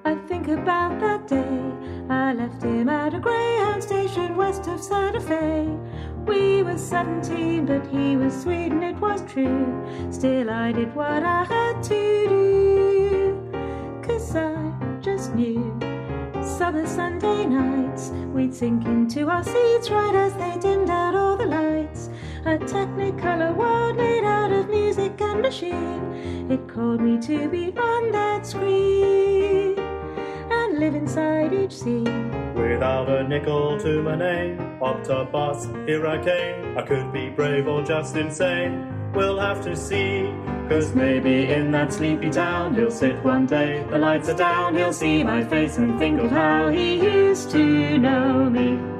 I think about that day I left him at a Greyhound station west of Santa Fe. We were 17, but he was sweet and it was true. Still I did what I had to do, 'cause I just knew. Summer Sunday nights, we'd sink into our seats right as they dimmed out all the lights. A technicolor world made out of music and machine. It called me to be on that screen and live inside each scene. Without a nickel to my name, hopped a bus, here I came. I could be brave or just insane, we'll have to see. 'Cause maybe in that sleepy town he'll sit one day, the lights are down, he'll see my face and think of how he used to know me.